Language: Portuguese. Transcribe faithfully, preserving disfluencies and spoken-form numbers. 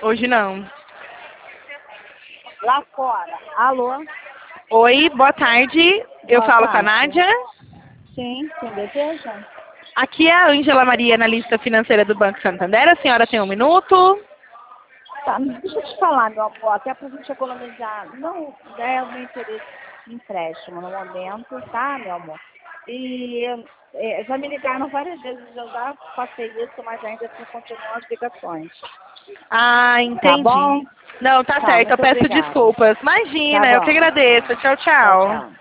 Hoje não. Lá fora. Alô? Oi, boa tarde. Eu Boa falo com a tarde. Nádia. Sim, quem deseja? Aqui é a Ângela Maria, analista financeira do Banco Santander. A senhora tem um minuto? Tá, deixa eu te falar, meu amor, até pra gente economizar. Não é o meu interesse de empréstimo no momento, tá, meu amor? E é, já me ligaram várias vezes, eu já passei isso, mas ainda assim continuam as ligações. Ah, Tá entendi. bom? Não, tá Tá, certo. Eu muito peço obrigada. desculpas. Tá Imagina, eu que bom, agradeço. tá. Tchau, Tchau, tchau. tchau.